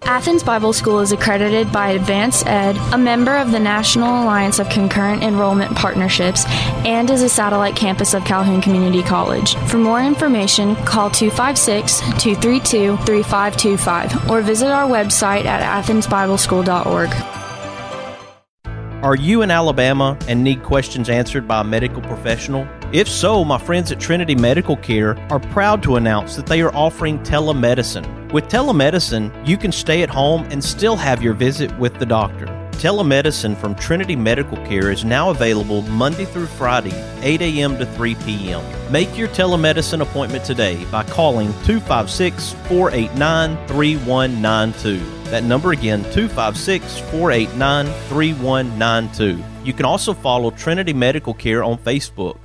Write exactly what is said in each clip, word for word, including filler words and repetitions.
Athens Bible School is accredited by Advanced Ed, a member of the National Alliance of Concurrent Enrollment Partnerships, and is a satellite campus of Calhoun Community College. For more information, call two five six, two three two, three five two five or visit our website at athens bible school dot org. Are you in Alabama and need questions answered by a medical professional? If so, my friends at Trinity Medical Care are proud to announce that they are offering telemedicine. With telemedicine, you can stay at home and still have your visit with the doctor. Telemedicine from Trinity Medical Care is now available Monday through Friday, eight a.m. to three p.m. Make your telemedicine appointment today by calling two five six, four eight nine, three one nine two. That number again, two five six, four eight nine, three one nine two. You can also follow Trinity Medical Care on Facebook.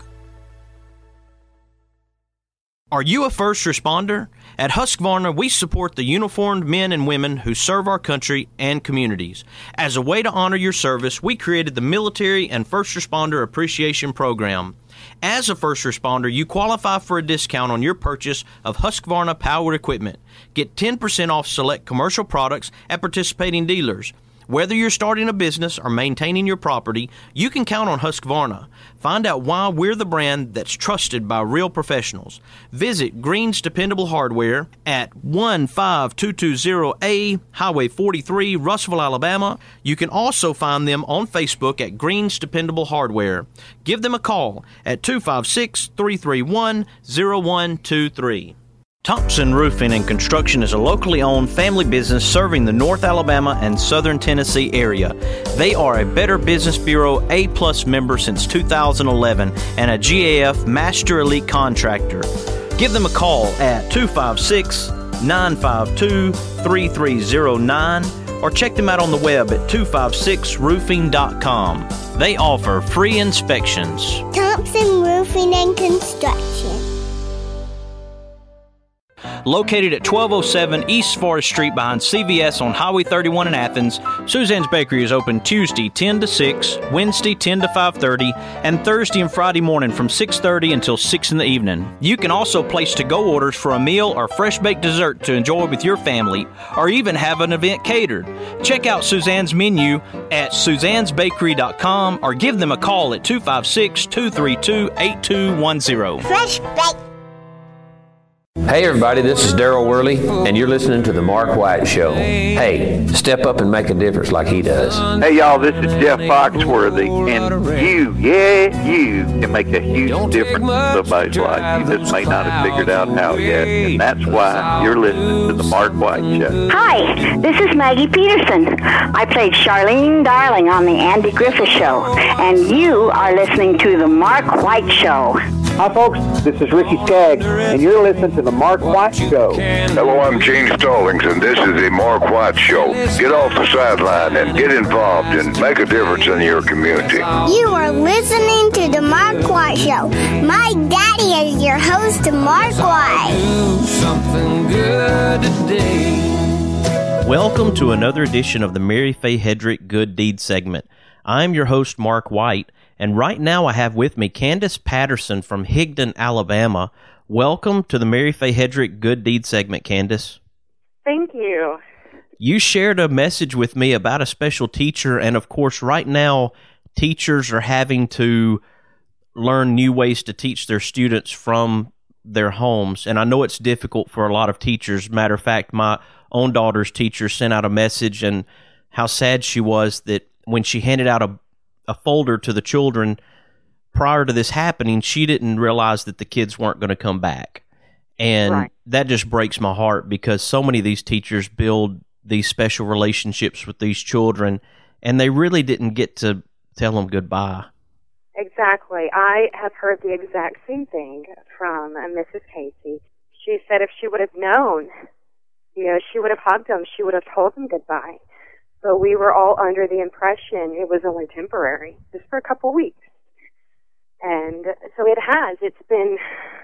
Are you a first responder? At Husqvarna, we support the uniformed men and women who serve our country and communities. As a way to honor your service, we created the Military and First Responder Appreciation Program. As a first responder, you qualify for a discount on your purchase of Husqvarna powered equipment. Get ten percent off select commercial products at participating dealers. Whether you're starting a business or maintaining your property, you can count on Husqvarna. Find out why we're the brand that's trusted by real professionals. Visit Green's Dependable Hardware at one five two two zero A Highway forty-three, Russellville, Alabama. You can also find them on Facebook at Green's Dependable Hardware. Give them a call at two five six, three three one, zero one two three. Thompson Roofing and Construction is a locally owned family business serving the North Alabama and Southern Tennessee area. They are a Better Business Bureau A-plus member since two thousand eleven and a G A F Master Elite Contractor. Give them a call at two five six, nine five two, three three zero nine or check them out on the web at two five six roofing dot com. They offer free inspections. Thompson Roofing and Construction. Located at twelve oh seven East Forest Street behind C V S on Highway thirty-one in Athens, Suzanne's Bakery is open Tuesday ten to six, Wednesday ten to five thirty, and Thursday and Friday morning from six thirty until six in the evening. You can also place to-go orders for a meal or fresh-baked dessert to enjoy with your family, or even have an event catered. Check out Suzanne's menu at suzannes bakery dot com or give them a call at two five six, two three two, eight two one zero. Fresh baked. Hey everybody, this is Daryl Worley, and you're listening to The Mark White Show. Hey, step up and make a difference like he does. Hey y'all, this is Jeff Foxworthy, and you, yeah, you can make a huge difference in somebody's life. You just may not have figured out how yet, and that's why you're listening to The Mark White Show. Hi, this is Maggie Peterson. I played Charlene Darling on The Andy Griffith Show, and you are listening to The Mark White Show. Hi folks, this is Ricky Skaggs, and you're listening to The Mark White Show. Hello, I'm Gene Stallings, and this is The Mark White Show. Get off the sideline and get involved and make a difference in your community. You are listening to The Mark White Show. My daddy is your host, Mark White. Do something good today. Welcome to another edition of the Mary Faye Hedrick Good Deed segment. I'm your host, Mark White. And right now I have with me Candace Patterson from Higdon, Alabama. Welcome to the Mary Faye Hedrick Good Deed segment, Candace. Thank you. You shared a message with me about a special teacher, and of course right now teachers are having to learn new ways to teach their students from their homes. And I know it's difficult for a lot of teachers. Matter of fact, my own daughter's teacher sent out a message and how sad she was that when she handed out a a folder to the children prior to this happening, she didn't realize that the kids weren't going to come back. And right. That just breaks my heart because so many of these teachers build these special relationships with these children, and they really didn't get to tell them goodbye. Exactly. I have heard the exact same thing from uh, Missus Casey. She said if she would have known, you know, she would have hugged them, she would have told them goodbye. But we were all under the impression it was only temporary, just for a couple of weeks. And so it has. It's been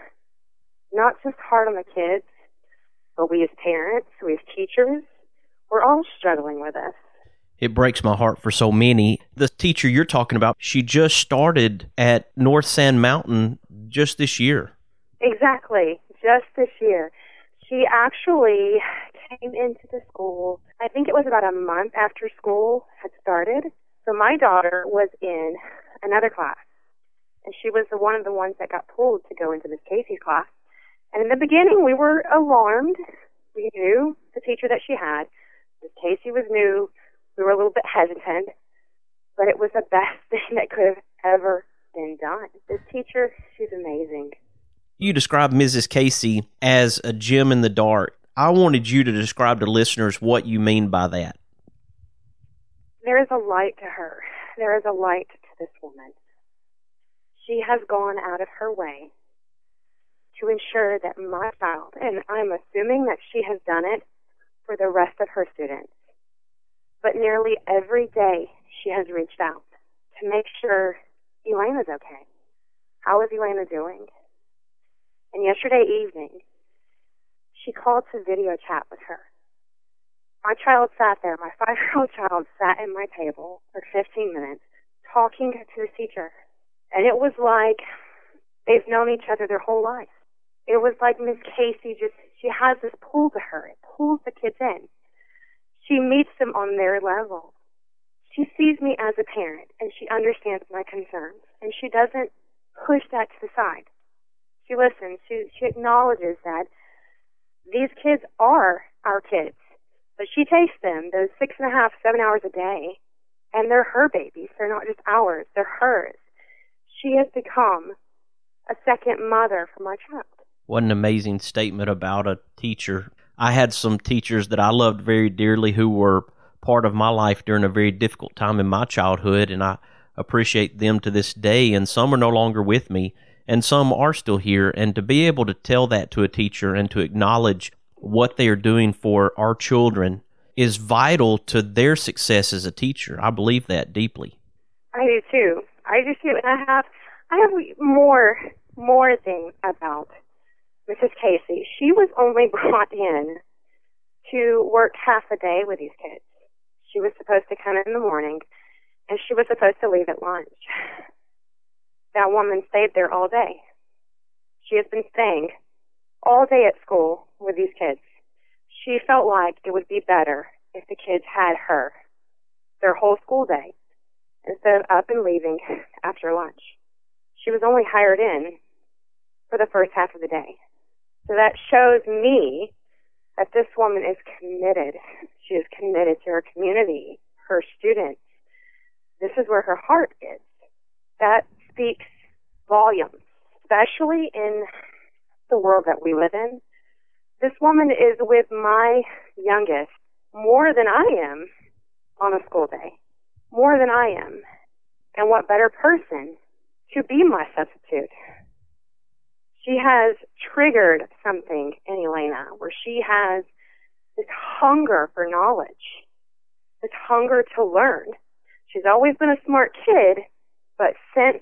not just hard on the kids, but we as parents, we as teachers, we're all struggling with this. It breaks my heart for so many. The teacher you're talking about, she just started at North Sand Mountain just this year. Exactly, just this year. She actually came into the school, I think it was about a month after school had started. So my daughter was in another class, and she was the one of the ones that got pulled to go into Miss Casey's class. And in the beginning, we were alarmed. We knew the teacher that she had. Miss Casey was new. We were a little bit hesitant, but it was the best thing that could have ever been done. This teacher, she's amazing. You described Missus Casey as a gem in the dark. I wanted you to describe to listeners what you mean by that. There is a light to her. There is a light to this woman. She has gone out of her way to ensure that my child, and I'm assuming that she has done it for the rest of her students, but nearly every day she has reached out to make sure Elena's okay. How is Elena doing? And yesterday evening, she called to video chat with her. My child sat there, my five-year-old child sat at my table for fifteen minutes talking to the teacher. And it was like they've known each other their whole life. It was like Miss Casey just, she has this pull to her. It pulls the kids in. She meets them on their level. She sees me as a parent, and she understands my concerns. And she doesn't push that to the side. She listens. She, she acknowledges that these kids are our kids. But she takes them those six and a half, seven hours a day, and they're her babies. They're not just ours. They're hers. She has become a second mother for my child. What an amazing statement about a teacher. I had some teachers that I loved very dearly who were part of my life during a very difficult time in my childhood, and I appreciate them to this day, and some are no longer with me, and some are still here. And to be able to tell that to a teacher and to acknowledge what they are doing for our children is vital to their success as a teacher. I believe that deeply. I do too. I do too. And I have, I have more, more things about Missus Casey. She was only brought in to work half a day with these kids. She was supposed to come in the morning, and she was supposed to leave at lunch. That woman stayed there all day. She has been staying all day at school with these kids. She felt like it would be better if the kids had her their whole school day instead of up and leaving after lunch. She was only hired in for the first half of the day. So that shows me that this woman is committed. She is committed to her community, her students. This is where her heart is. That speaks volumes, especially in the world that we live in. This woman is with my youngest more than I am on a school day, more than I am. And what better person to be my substitute? She has triggered something in Elena where she has this hunger for knowledge, this hunger to learn. She's always been a smart kid, but since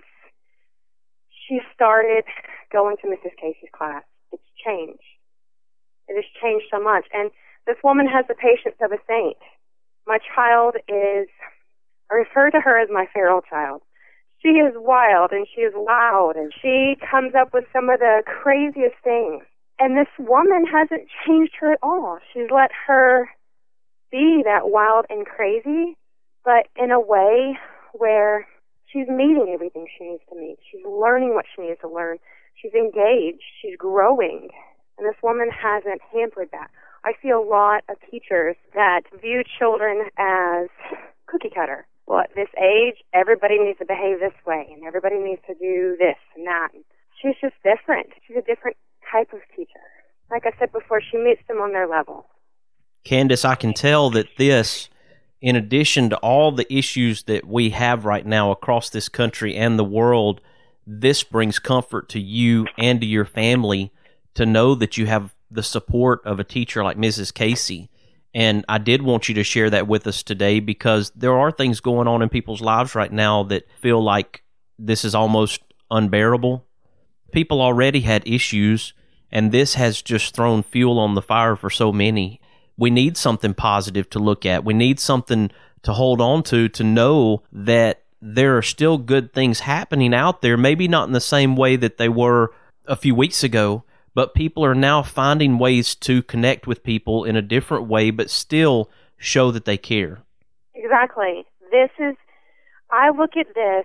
she started going to Missus Casey's class, it's changed. It has changed so much. And this woman has the patience of a saint. My child is, I refer to her as my feral child. She is wild and she is loud and she comes up with some of the craziest things. And this woman hasn't changed her at all. She's let her be that wild and crazy, but in a way where she's meeting everything she needs to meet. She's learning what she needs to learn. She's engaged. She's growing. And this woman hasn't hampered that. I see a lot of teachers that view children as cookie cutter. Well, at this age, everybody needs to behave this way, and everybody needs to do this and that. She's just different. She's a different type of teacher. Like I said before, she meets them on their level. Candace, I can tell that this, in addition to all the issues that we have right now across this country and the world, this brings comfort to you and to your family to know that you have the support of a teacher like Missus Casey. And I did want you to share that with us today because there are things going on in people's lives right now that feel like this is almost unbearable. People already had issues, and this has just thrown fuel on the fire for so many. We need something positive to look at. We need something to hold on to, to know that there are still good things happening out there, maybe not in the same way that they were a few weeks ago, but people are now finding ways to connect with people in a different way, but still show that they care. Exactly. This is, I look at this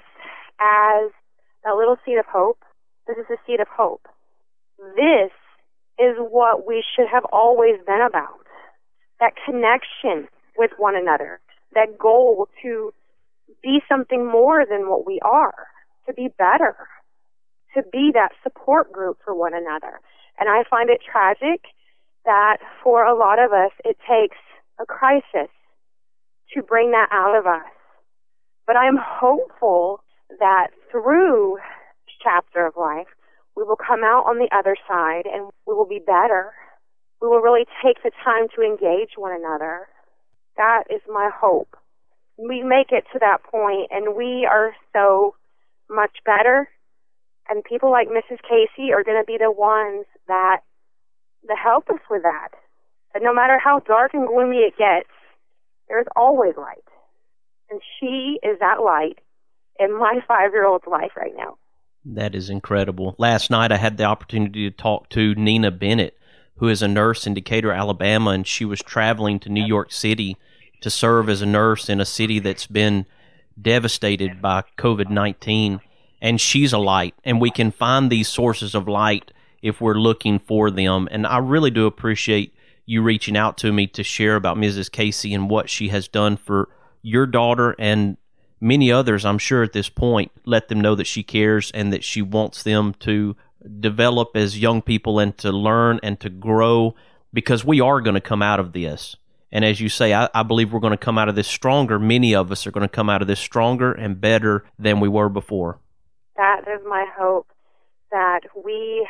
as a little seed of hope. This is a seed of hope. This is what we should have always been about. That connection with one another. That goal to be something more than what we are. To be better. To be that support group for one another. And I find it tragic that for a lot of us, it takes a crisis to bring that out of us. But I'm hopeful that through this chapter of life, we will come out on the other side and we will be better. We will really take the time to engage one another. That is my hope. We make it to that point and we are so much better. And people like Missus Casey are going to be the ones that, that help us with that. And no matter how dark and gloomy it gets, there's always light. And she is that light in my five-year-old's life right now. That is incredible. Last night I had the opportunity to talk to Nina Bennett, who is a nurse in Decatur, Alabama, and she was traveling to New York City to serve as a nurse in a city that's been devastated by COVID nineteen. And she's a light, and we can find these sources of light if we're looking for them. And I really do appreciate you reaching out to me to share about Missus Casey and what she has done for your daughter and many others, I'm sure, at this point. Let them know that she cares and that she wants them to develop as young people and to learn and to grow, because we are going to come out of this. And as you say, I, I believe we're going to come out of this stronger. Many of us are going to come out of this stronger and better than we were before. That is my hope, that we,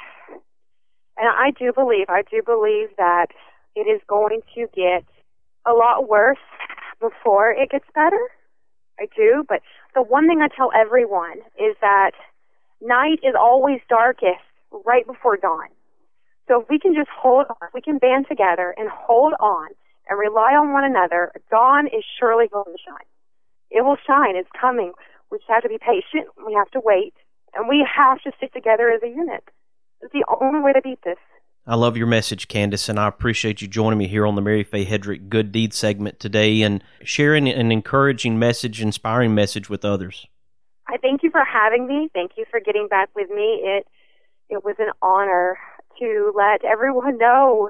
and I do believe, I do believe that it is going to get a lot worse before it gets better. I do, but the one thing I tell everyone is that night is always darkest right before dawn. So if we can just hold on, we can band together and hold on and rely on one another, dawn is surely going to shine. It will shine. It's coming. We just have to be patient. We have to wait. And we have to stick together as a unit. It's the only way to beat this. I love your message, Candace, and I appreciate you joining me here on the Mary Faye Hedrick Good Deed segment today and sharing an encouraging message, inspiring message with others. I thank you for having me. Thank you for getting back with me. It it was an honor to let everyone know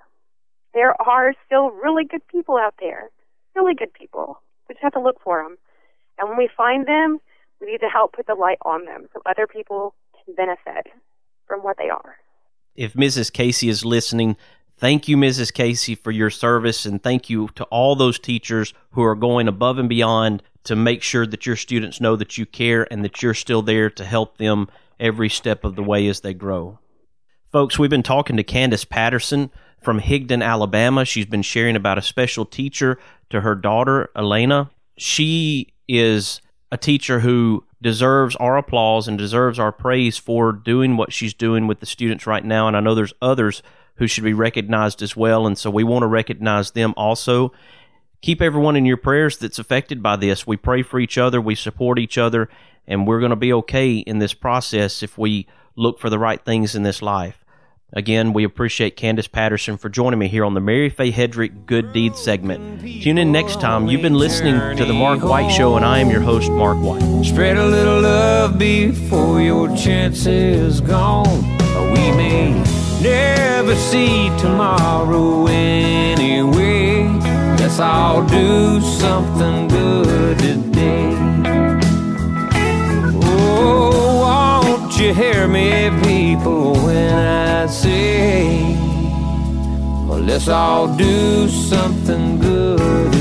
there are still really good people out there, really good people. We just have to look for them. And when we find them, we need to help put the light on them so other people can benefit from what they are. If Missus Casey is listening, thank you, Missus Casey, for your service, and thank you to all those teachers who are going above and beyond to make sure that your students know that you care and that you're still there to help them every step of the way as they grow. Folks, we've been talking to Candace Patterson from Higdon, Alabama. She's been sharing about a special teacher to her daughter, Elena. She is a teacher who deserves our applause and deserves our praise for doing what she's doing with the students right now. And I know there's others who should be recognized as well, and so we want to recognize them also. Keep everyone in your prayers that's affected by this. We pray for each other, we support each other, and we're going to be okay in this process if we look for the right things in this life. Again, we appreciate Candace Patterson for joining me here on the Mary Faye Hedrick Good Deeds segment. Tune in next time. You've been listening to The Mark White Show, and I am your host, Mark White. Spread a little love before your chance is gone. We may never see tomorrow anyway. Let's all do something good today. Oh, won't you hear me, people, when I say, well, let's all do something good